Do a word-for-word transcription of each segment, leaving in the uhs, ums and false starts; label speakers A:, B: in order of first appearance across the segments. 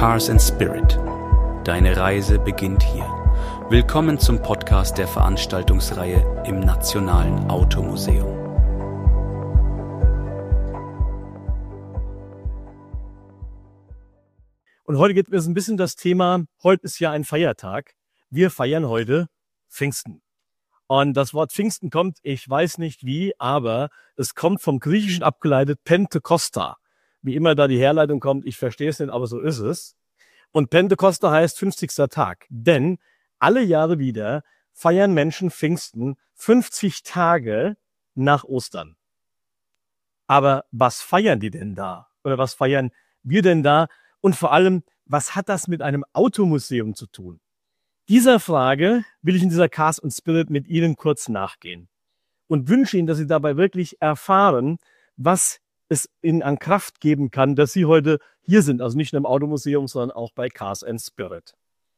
A: Cars and Spirit. Deine Reise beginnt hier. Willkommen zum Podcast der Veranstaltungsreihe im Nationalen Automuseum.
B: Und heute geht es ein bisschen das Thema, heute ist ja ein Feiertag. Wir feiern heute Pfingsten. Und das Wort Pfingsten kommt, ich weiß nicht wie, aber es kommt vom Griechischen abgeleitet Pentekosta. Wie immer da die Herleitung kommt, ich verstehe es nicht, aber so ist es. Und Pentekosta heißt fünfzigster Tag. Denn alle Jahre wieder feiern Menschen Pfingsten fünfzig Tage nach Ostern. Aber was feiern die denn da? Oder was feiern wir denn da? Und vor allem, was hat das mit einem Automuseum zu tun? Dieser Frage will ich in dieser Cars and Spirit mit Ihnen kurz nachgehen und wünsche Ihnen, dass Sie dabei wirklich erfahren, was es Ihnen an Kraft geben kann, dass Sie heute hier sind, also nicht nur im Automuseum, sondern auch bei Cars and Spirit.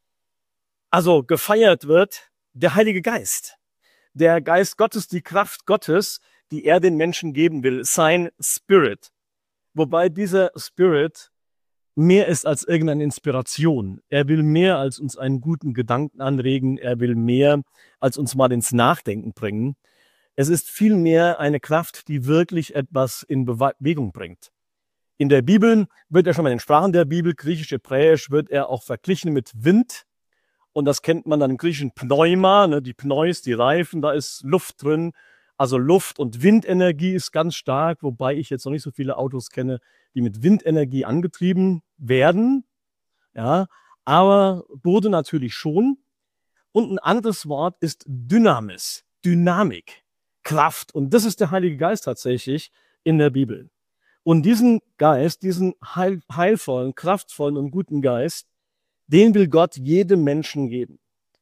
B: Also gefeiert wird der Heilige Geist, der Geist Gottes, die Kraft Gottes, die er den Menschen geben will, sein Spirit. Wobei dieser Spirit mehr ist als irgendeine Inspiration. Er will mehr als uns einen guten Gedanken anregen. Er will mehr als uns mal ins Nachdenken bringen. Es ist vielmehr eine Kraft, die wirklich etwas in Bewegung bringt. In der Bibel wird er schon mal in den Sprachen der Bibel, griechisch, hebräisch, wird er auch verglichen mit Wind. Und das kennt man dann im griechischen Pneuma, ne, die Pneus, die Reifen, da ist Luft drin. Also Luft- und Windenergie ist ganz stark, wobei ich jetzt noch nicht so viele Autos kenne, die mit Windenergie angetrieben werden. Ja, aber wurde natürlich schon. Und ein anderes Wort ist Dynamis, Dynamik, Kraft. Und das ist der Heilige Geist tatsächlich in der Bibel. Und diesen Geist, diesen heil, heilvollen, kraftvollen und guten Geist, den will Gott jedem Menschen geben.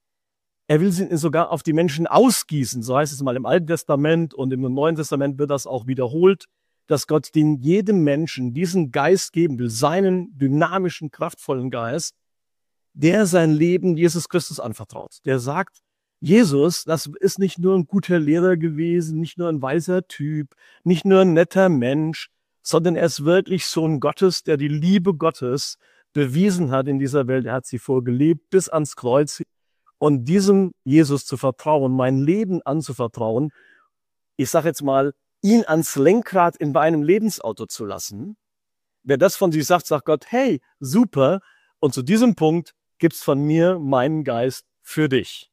B: Er will sie sogar auf die Menschen ausgießen, so heißt es mal im Alten Testament, und im Neuen Testament wird das auch wiederholt, dass Gott den jedem Menschen diesen Geist geben will, seinen dynamischen, kraftvollen Geist, der sein Leben Jesus Christus anvertraut. Der sagt, Jesus, das ist nicht nur ein guter Lehrer gewesen, nicht nur ein weiser Typ, nicht nur ein netter Mensch, sondern er ist wirklich Sohn Gottes, der die Liebe Gottes bewiesen hat in dieser Welt. Er hat sie vorgelebt bis ans Kreuz. Und diesem Jesus zu vertrauen, mein Leben anzuvertrauen, ich sage jetzt mal, ihn ans Lenkrad in meinem Lebensauto zu lassen. Wer das von sich sagt, sagt Gott, hey, super. Und zu diesem Punkt gibt's von mir meinen Geist für dich.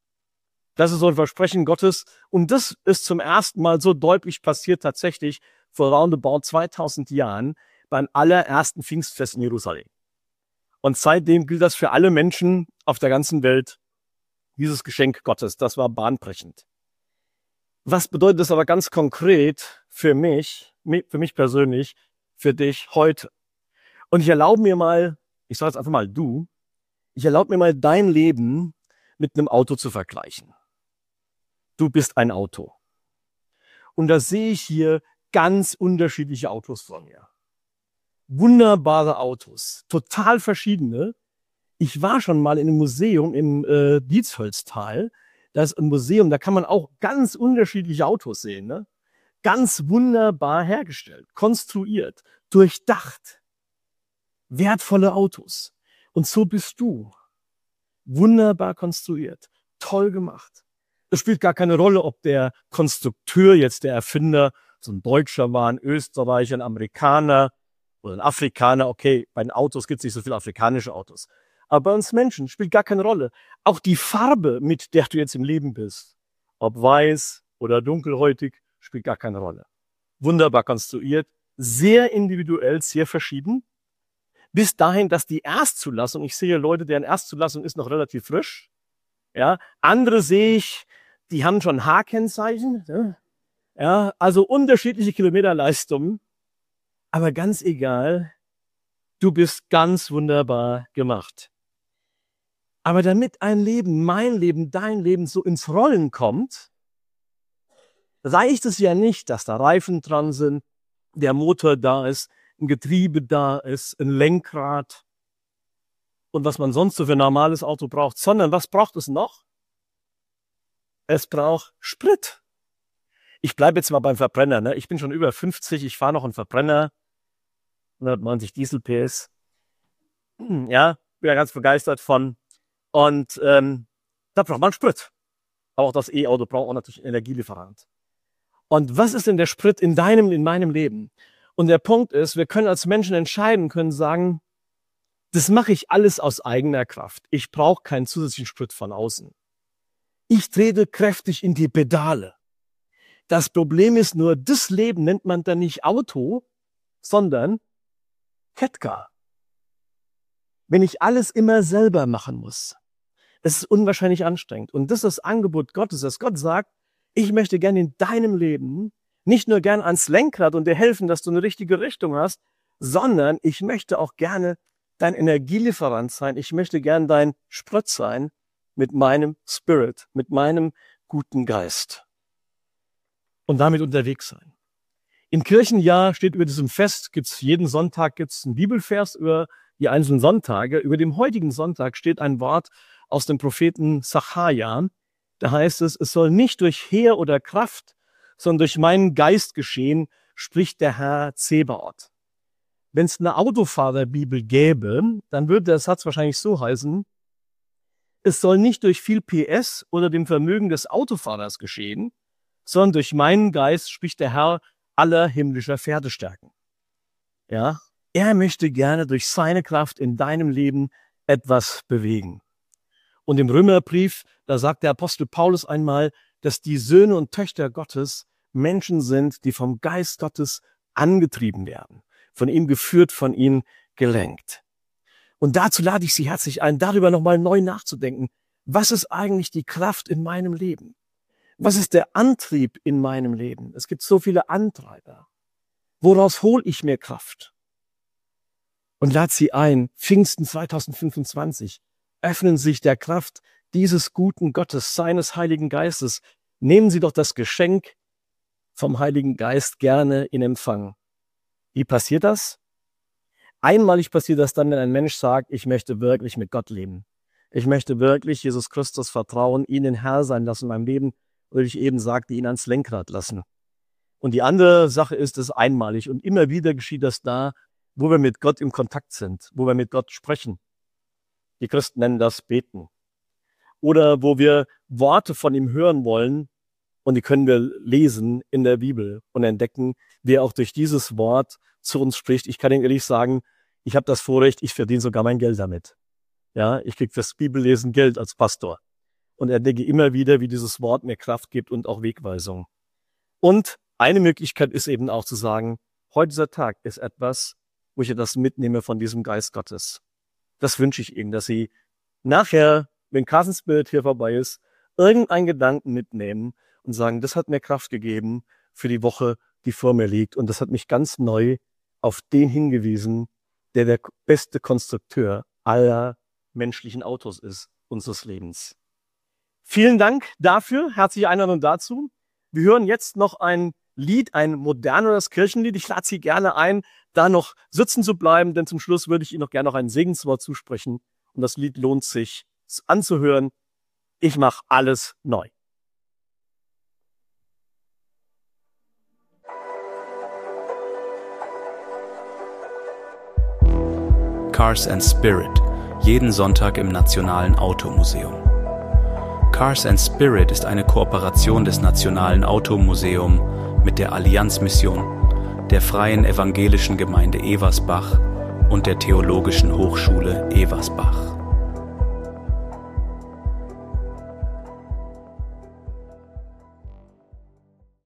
B: Das ist so ein Versprechen Gottes. Und das ist zum ersten Mal so deutlich passiert tatsächlich vor roundabout zweitausend Jahren beim allerersten Pfingstfest in Jerusalem. Und seitdem gilt das für alle Menschen auf der ganzen Welt, dieses Geschenk Gottes. Das war bahnbrechend. Was bedeutet das aber ganz konkret für mich, für mich persönlich, für dich heute? Und ich erlaube mir mal, ich sage jetzt einfach mal du, ich erlaube mir mal dein Leben mit einem Auto zu vergleichen. Du bist ein Auto. Und da sehe ich hier ganz unterschiedliche Autos vor mir. Wunderbare Autos, total verschiedene. Ich war schon mal in einem Museum im äh, Dietshölztal. Das ist ein Museum, da kann man auch ganz unterschiedliche Autos sehen. Ne? Ganz wunderbar hergestellt, konstruiert, durchdacht. Wertvolle Autos. Und so bist du. Wunderbar konstruiert, toll gemacht. Es spielt gar keine Rolle, ob der Konstrukteur, jetzt der Erfinder, so ein Deutscher war, ein Österreicher, ein Amerikaner oder ein Afrikaner. Okay, bei den Autos gibt es nicht so viele afrikanische Autos. Aber bei uns Menschen spielt gar keine Rolle. Auch die Farbe, mit der du jetzt im Leben bist, ob weiß oder dunkelhäutig, spielt gar keine Rolle. Wunderbar konstruiert, sehr individuell, sehr verschieden. Bis dahin, dass die Erstzulassung, ich sehe Leute, deren Erstzulassung ist noch relativ frisch. Ja, andere sehe ich, die haben schon H-Kennzeichen. Ja, ja, also unterschiedliche Kilometerleistungen. Aber ganz egal, du bist ganz wunderbar gemacht. Aber damit ein Leben, mein Leben, dein Leben so ins Rollen kommt, reicht es ja nicht, dass da Reifen dran sind, der Motor da ist, ein Getriebe da ist, ein Lenkrad und was man sonst so für ein normales Auto braucht, sondern was braucht es noch? Es braucht Sprit. Ich bleibe jetzt mal beim Verbrenner. Ne? Ich bin schon über fünfzig, ich fahre noch einen Verbrenner, hundertneunzig Diesel P S. Ja, bin ja ganz begeistert von. Und ähm, da braucht man Sprit. Aber auch das E-Auto braucht auch natürlich einen Energielieferant. Und was ist denn der Sprit in deinem, in meinem Leben? Und der Punkt ist, wir können als Menschen entscheiden, können sagen, das mache ich alles aus eigener Kraft. Ich brauche keinen zusätzlichen Sprit von außen. Ich trete kräftig in die Pedale. Das Problem ist nur, das Leben nennt man dann nicht Auto, sondern Ketka. Wenn ich alles immer selber machen muss, das ist unwahrscheinlich anstrengend. Und das ist das Angebot Gottes, dass Gott sagt, ich möchte gerne in deinem Leben nicht nur gern ans Lenkrad und dir helfen, dass du eine richtige Richtung hast, sondern ich möchte auch gerne dein Energielieferant sein. Ich möchte gern dein Sprit sein mit meinem Spirit, mit meinem guten Geist. Und damit unterwegs sein. Im Kirchenjahr steht über diesem Fest, gibt's jeden Sonntag gibt's einen Bibelvers über die einzelnen Sonntage. Über dem heutigen Sonntag steht ein Wort aus dem Propheten Sacharja. Da heißt es, es soll nicht durch Heer oder Kraft, sondern durch meinen Geist geschehen, spricht der Herr Zebaoth. Wenn es eine Autofahrerbibel gäbe, dann würde der Satz wahrscheinlich so heißen, es soll nicht durch viel P S oder dem Vermögen des Autofahrers geschehen, sondern durch meinen Geist spricht der Herr aller himmlischer Pferdestärken. Ja, er möchte gerne durch seine Kraft in deinem Leben etwas bewegen. Und im Römerbrief, da sagt der Apostel Paulus einmal, dass die Söhne und Töchter Gottes Menschen sind, die vom Geist Gottes angetrieben werden, von ihm geführt, von ihm gelenkt. Und dazu lade ich Sie herzlich ein, darüber nochmal neu nachzudenken. Was ist eigentlich die Kraft in meinem Leben? Was ist der Antrieb in meinem Leben? Es gibt so viele Antreiber. Woraus hole ich mir Kraft? Und lade Sie ein, Pfingsten zweitausendfünfundzwanzig, öffnen sich der Kraft dieses guten Gottes, seines Heiligen Geistes. Nehmen Sie doch das Geschenk vom Heiligen Geist gerne in Empfang. Wie passiert das? Einmalig passiert das dann, wenn ein Mensch sagt, ich möchte wirklich mit Gott leben. Ich möchte wirklich Jesus Christus vertrauen, ihn den Herr sein lassen in meinem Leben, oder ich eben sagte, ihn ans Lenkrad lassen. Und die andere Sache ist, es ist einmalig. Und immer wieder geschieht das da, wo wir mit Gott im Kontakt sind, wo wir mit Gott sprechen. Die Christen nennen das Beten. Oder wo wir Worte von ihm hören wollen, und die können wir lesen in der Bibel und entdecken, wer auch durch dieses Wort zu uns spricht. Ich kann Ihnen ehrlich sagen, ich habe das Vorrecht, ich verdiene sogar mein Geld damit. Ja, ich kriege fürs Bibellesen Geld als Pastor. Und entdecke immer wieder, wie dieses Wort mir Kraft gibt und auch Wegweisung. Und eine Möglichkeit ist eben auch zu sagen, heute dieser Tag ist etwas, wo ich etwas mitnehme von diesem Geist Gottes. Das wünsche ich Ihnen, dass Sie nachher, wenn Carson Spirit hier vorbei ist, irgendeinen Gedanken mitnehmen und sagen, das hat mir Kraft gegeben für die Woche, die vor mir liegt. Und das hat mich ganz neu auf den hingewiesen, der der beste Konstrukteur aller menschlichen Autos ist, unseres Lebens. Vielen Dank dafür, herzliche Einladung dazu. Wir hören jetzt noch ein Lied, ein moderneres Kirchenlied. Ich lade Sie gerne ein, da noch sitzen zu bleiben, denn zum Schluss würde ich Ihnen noch gerne noch ein Segenswort zusprechen. Und das Lied lohnt sich anzuhören. Ich mache alles neu.
A: Cars and Spirit, jeden Sonntag im Nationalen Automuseum. Cars and Spirit ist eine Kooperation des Nationalen Automuseum mit der Allianzmission, der Freien Evangelischen Gemeinde Eversbach und der Theologischen Hochschule Eversbach.